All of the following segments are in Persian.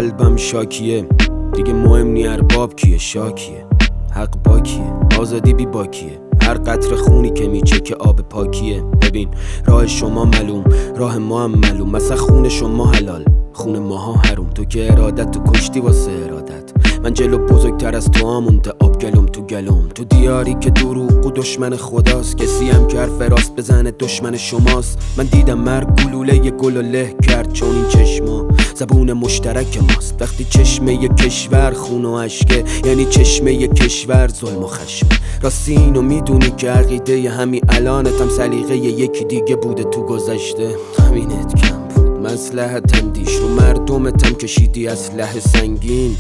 قلبم شاکیه، دیگه مهم نی ارباب کیه، شاکیه حق باکیه، آزادی بی باکیه، هر قطره خونی که میچکه آب پاکیه. ببین راه شما معلوم، راه ما هم معلوم، مثلا خون شما حلال، خون ماها حروم. تو که ارادت تو کشتی واسه ارادت، من جلو بزرگتر از تو مونده آب گلوم تو گلوم. تو دیاری که دروغ و دشمن خداست، کسی هم که حرف راست بزنه دشمن شماست. من دیدم مرگ گلوله یه گل و له کرد، چون این چشما زبون مشترک ماست. وقتی چشمه یه کشور خون و عشقه، یعنی چشمه یه کشور ظلم و خشم. راستی اینو میدونی که عقیده همین الانتم سلیقه یکی دیگه بوده تو گذشته. همینت کم بود مصلحت اندیش، رو مردمتم کشیدی اسلحه سنگین.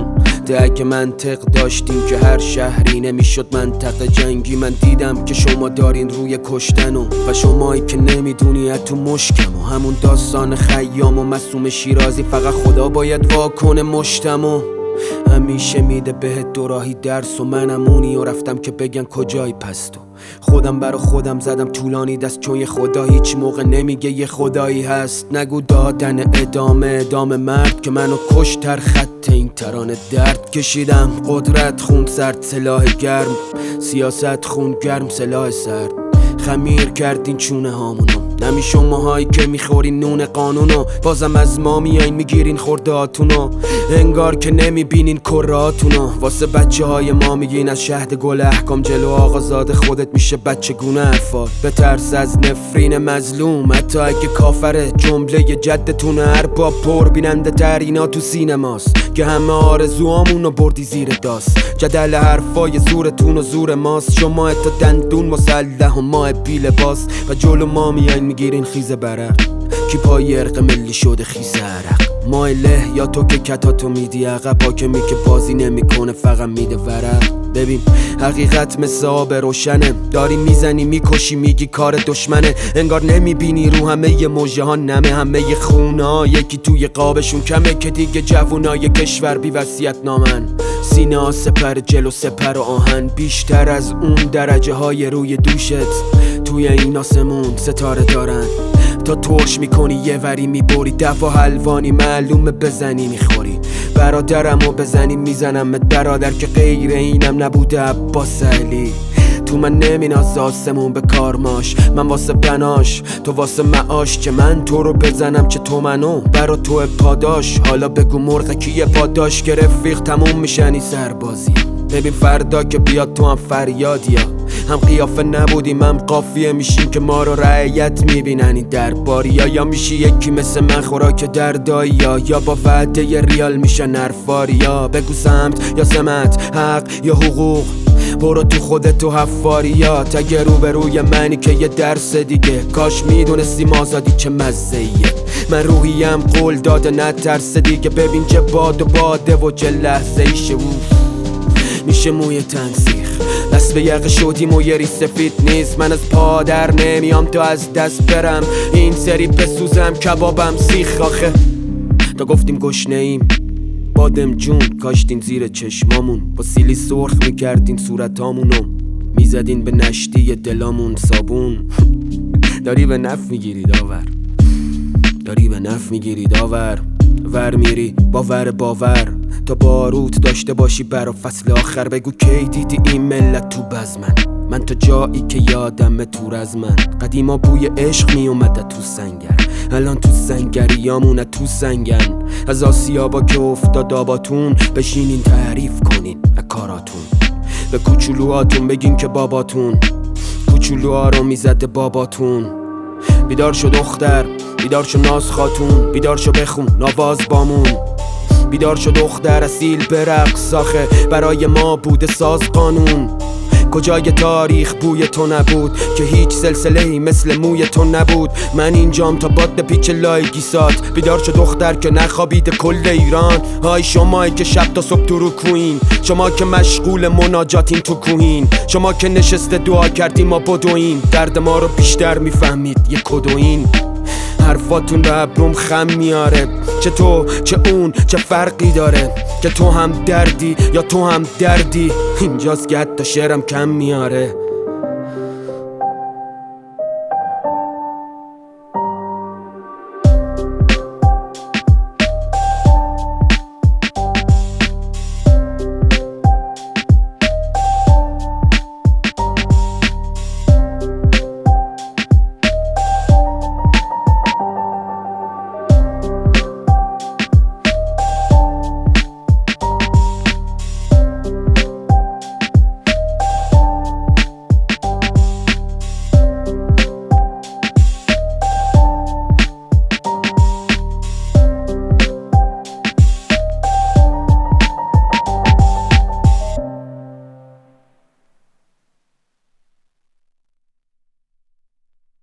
اگه منطق داشتیم که هر شهری نمیشد منطقه جنگی. من دیدم که شما دارین روی کشتن و شمایی که نمیدونی تو مشکم و همون داستان خیام و معصوم شیرازی. فقط خدا باید واکنه مشتمو، همیشه میده بهت دوراهی درس و منم اونی و رفتم که بگن کجایی پس تو. خودم برا خودم زدم طولانی دست، چون یه خدا هیچ موقع نمیگه یه خدایی هست. نگو دادن ادامه مرد که منو کشتر خط این ترانه درد کشیدم. قدرت خون سرد سلاح گرم، سیاست خون گرم سلاح سرد. خمیر کردین چونه هامونو، نمی شماهایی که میخورین نون قانونو. بازم از ما میاین میگیرین خوردهاتونو، انگار که نمیبینین کرهاتونو. واسه بچه های ما میگین از شهد گل احکام، جلو آقازاده خودت میشه بچه گونه حرفات. به ترس از نفرین مظلوم، حتی اگه کافره جمله جدتون ارباب پر بیننده تر اینا تو سینماست که همه آرزوامونو بردی زیر داست. جدل حرفای زورتون و زور ماست، شما تا دندون مسلح و ما بی لباس و جلو ما میاین میگیرین خیز برق. کی پای ارق ملی شده خیز عرق، مایله یا تو که کتاتو میدی عقب، حاکمی که بازی نمیکنه فقط میده ورق. ببین حقیقت مثل آب روشنه، داری میزنی میکشی میگی کار دشمنه. انگار نمیبینی رو همه موجه ها نمه، همه خونه ها یکی توی قابشون کمه که دیگه جوونای کشور بی وصیت نامن. سینه ها سپر جلو سپر و آهن، بیشتر از اون درجه های روی دوشت توی این آسمون ستاره دارن. تا ترش میکنی یه وری میبری، دفع حلوانی معلومه بزنی میخوری. برادرمو بزنی میزنمت برادر، که غیر اینم نبوده عباس علی. تو من نمیناز آسمون به کارماش، من واسه بناش تو واسه معاش. که من تو رو بزنم چه تو منو برا تو پاداش. حالا بگو مرغ کیه پاداش که رفیق تموم میشنی سربازی. ببین فردا که بیاد تو هم فریادیا، هم قیافه نبودیم هم قافیه میشیم که ما رو رعیت میبینن این درباریا. یا میشی یکی مثل من خوراک دردایی، یا با وعده ی ریال میشن نرفاریا. بگو سمت یا سمت، حق یا حقوق، برو تو خودت و حفاریات. اگه روبروی منی که یه درس دیگه، کاش میدونستیم آزادی چه مزهیه. من روحیم قول داده نترس دیگه، ببین چه باد و باده و چه لحظه ایشه میشه موی تنسیخ. دست به یقه شدیم و یه ریز سفید نیست. من از پا در نمیام تا از دست برم، این سری بسوزم کبابم سیخ. آخه تا گفتیم گشنه ایم بادم جون، کاشتین زیر چشمامون با سیلی سرخ میکردین صورتامونو، میزدین به نشتی دلامون صابون. داری به نف میگیری داور، داری به نف میگیری داور. ور میری باور تا باروت داشته باشی برا فصل آخر. بگو کی دیدی این ملت تو بزمن، من تا جایی که یادم تور از من. قدیما بوی عشق می اومده تو سنگر، الان تو سنگریامونه تو سنگن. از آسیابا که افتاد آباتون، بشینین تعریف کنین از کاراتون. به کوچولوهاتون بگین که باباتون کوچولوها رو میزده باباتون. بیدار شو دختر، بیدار شو ناز خاتون، بیدار شو بخون نواز بامون. بیدار شو دختر اصیل برقص، آخه برای ما بوده ساز قانون. کجای تاریخ بوی تو نبود که هیچ سلسله‌ای مثل موی تو نبود. من اینجام تا باد پیچ لایگی سات. بیدار شو دختر که نخوابیده کل ایران. های شمایی که شب تا صبح تو رو کوین، شما که مشغول مناجاتین تو کوهین، شما که نشسته دعا کردیم ما بدوین. درد ما رو بیشتر میفهمید یه کدوین. حرفاتون به ابروم خم میاره، چه تو چه اون چه فرقی داره؟ که تو هم دردی یا تو هم دردی. اینجاست که حتی شعرم کم میاره.